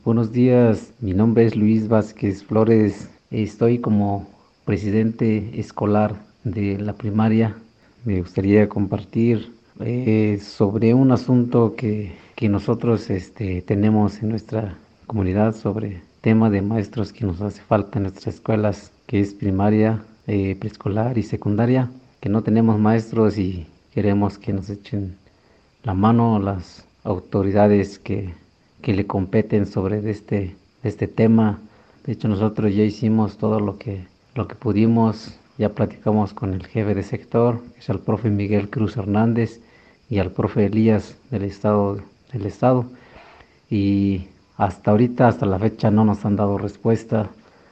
Buenos días, mi nombre es Luis Vázquez Flores. Estoy como presidente escolar de la primaria. Me gustaría compartir sobre un asunto que nosotros tenemos en nuestra comunidad sobre tema de maestros que nos hace falta en nuestras escuelas, que es primaria, preescolar y secundaria, que no tenemos maestros y queremos que nos echen la mano las autoridades que le competen sobre este tema. De hecho, nosotros ya hicimos todo lo que pudimos, ya platicamos con el jefe de sector, que es el profe Miguel Cruz Hernández, y al profe Elías del estado, y hasta ahorita, hasta la fecha, no nos han dado respuesta,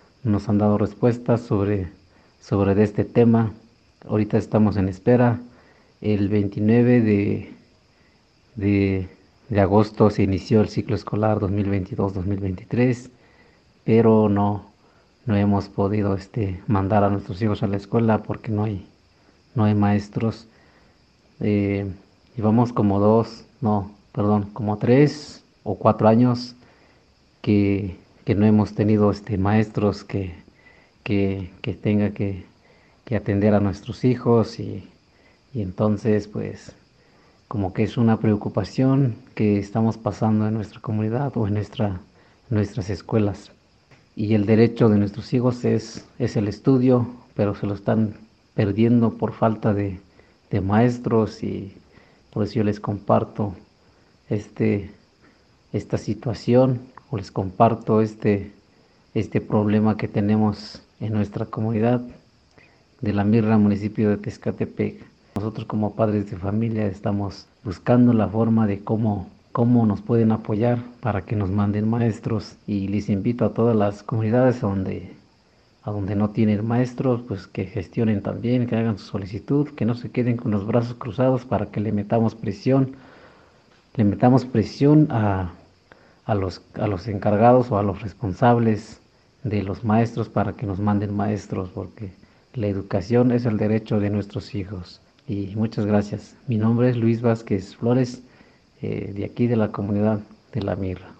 sobre de este tema. Ahorita estamos en espera. El 29 de, de agosto se inició el ciclo escolar 2022-2023, pero no hemos podido mandar a nuestros hijos a la escuela porque no hay maestros. Llevamos como como 3 o 4 años que no hemos tenido maestros que tenga que atender a nuestros hijos, y entonces pues como que es una preocupación que estamos pasando en nuestra comunidad o en nuestras escuelas. Y el derecho de nuestros hijos es el estudio, pero se lo están perdiendo por falta de maestros, y por eso yo les comparto este, esta situación, o les comparto este problema que tenemos en nuestra comunidad de La Mirra, municipio de Tezcatepec. Nosotros como padres de familia estamos buscando la forma de cómo nos pueden apoyar para que nos manden maestros, y les invito a todas las comunidades a donde no tienen maestros, pues que gestionen también, que hagan su solicitud, que no se queden con los brazos cruzados, para que le metamos presión a los encargados o a los responsables de los maestros para que nos manden maestros, porque la educación es el derecho de nuestros hijos. Y muchas gracias. Mi nombre es Luis Vázquez Flores, de aquí de la comunidad de La Mirra.